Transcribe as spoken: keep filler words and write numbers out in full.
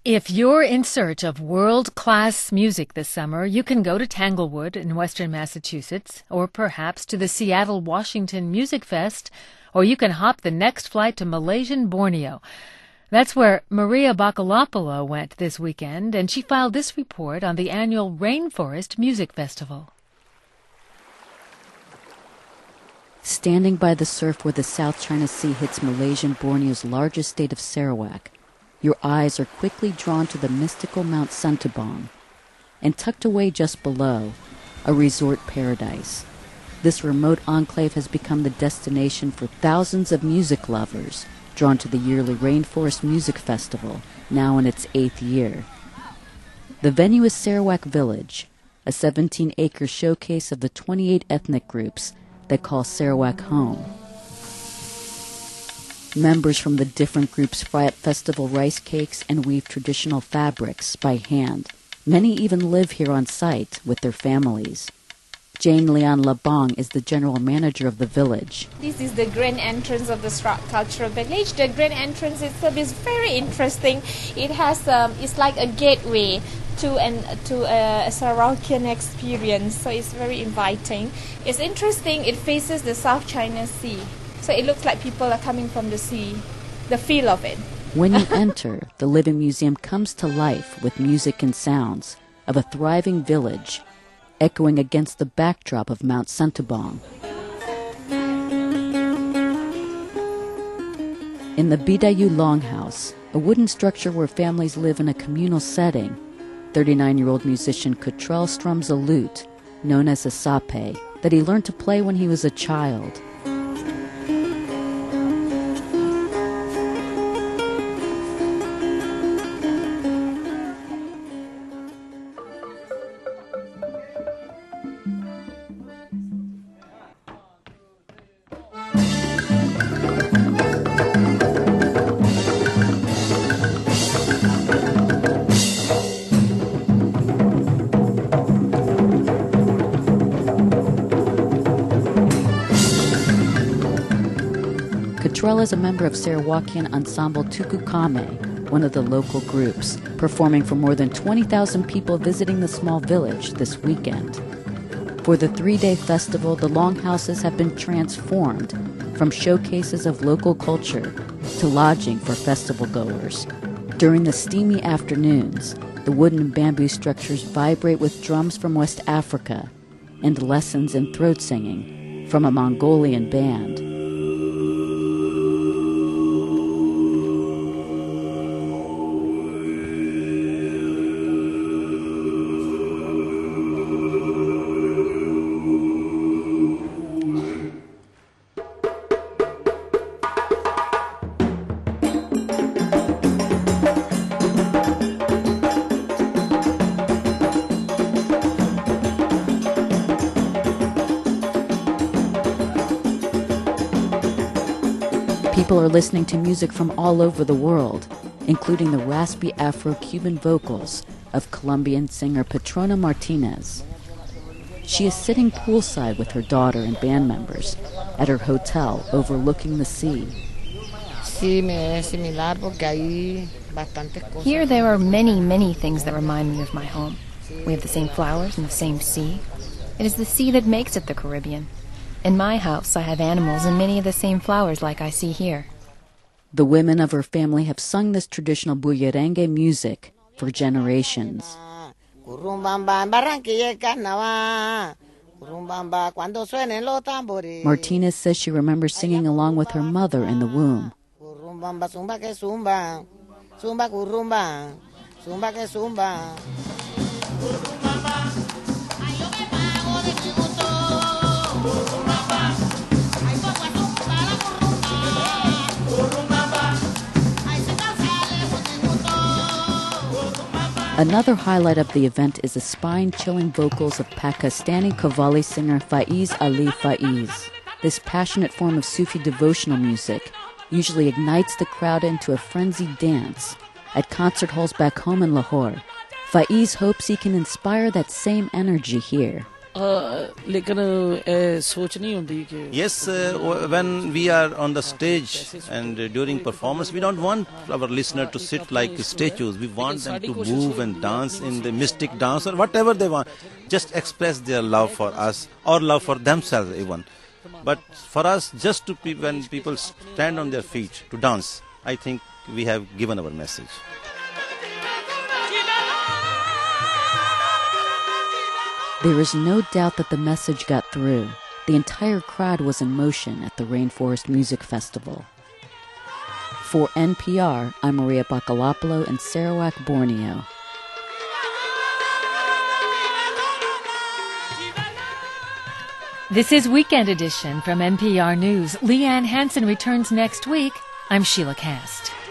If you're in search of world-class music this summer, you can go to Tanglewood in western Massachusetts, or perhaps to the Seattle Washington Music Fest, or you can hop the next flight to Malaysian Borneo. That's where Maria Bacalopoulos went this weekend, and she filed this report on the annual Rainforest Music Festival. Standing by the surf where the South China Sea hits Malaysian Borneo's largest state of Sarawak, your eyes are quickly drawn to the mystical Mount Santabong, and tucked away just below, a resort paradise. This remote enclave has become the destination for thousands of music lovers drawn to the yearly Rainforest Music Festival, now in its eighth year. The venue is Sarawak Village, a seventeen-acre showcase of the twenty-eight ethnic groups that call Sarawak home. Members from the different groups fry up festival rice cakes and weave traditional fabrics by hand. Many even live here on site with their families. Jane Leon Labong is the general manager of the village. This is the grand entrance of the Sarawak Cultural Village. The grand entrance itself is very interesting. It has, um, it's like a gateway to an to a, a Sarawakian experience. So it's very inviting. It's interesting. It faces the South China Sea. So it looks like people are coming from the sea, the feel of it. When you enter, the Living Museum comes to life with music and sounds of a thriving village, echoing against the backdrop of Mount Santabong. In the Bidayu Longhouse, a wooden structure where families live in a communal setting, thirty-nine-year-old musician Cottrell strums a lute, known as a sape, that he learned to play when he was a child. Cottrell is a member of Sarawakian ensemble Tuku Kame, one of the local groups, performing for more than twenty thousand people visiting the small village this weekend. For the three-day festival, the longhouses have been transformed from showcases of local culture to lodging for festival goers. During the steamy afternoons, the wooden and bamboo structures vibrate with drums from West Africa and lessons in throat singing from a Mongolian band. People are listening to music from all over the world, including the raspy Afro-Cuban vocals of Colombian singer Petrona Martinez. She is sitting poolside with her daughter and band members at her hotel overlooking the sea. Here there are many, many things that remind me of my home. We have the same flowers and the same sea. It is the sea that makes it the Caribbean. In my house, I have animals and many of the same flowers like I see here. The women of her family have sung this traditional bullerengue music for generations. Martinez says she remembers singing along with her mother in the womb. Another highlight of the event is the spine-chilling vocals of Pakistani Qawwali singer Faiz Ali Faiz. This passionate form of Sufi devotional music usually ignites the crowd into a frenzied dance. At concert halls back home in Lahore, Faiz hopes he can inspire that same energy here. लेकिन ए, सोच नहीं होती कि Yes, uh, when we are on the stage and uh, during performance, we don't want our listener to sit like statues. We want them to move and dance in the mystic dance or whatever they want. Just express their love for us or love for themselves even. But for us, just to pe- when people stand on their feet to dance, I think we have given our message. There is no doubt that the message got through. The entire crowd was in motion at the Rainforest Music Festival. For N P R, I'm Maria Bakalopoulos in Sarawak, Borneo. This is Weekend Edition from N P R News. Leanne Hansen returns next week. I'm Sheila Cast.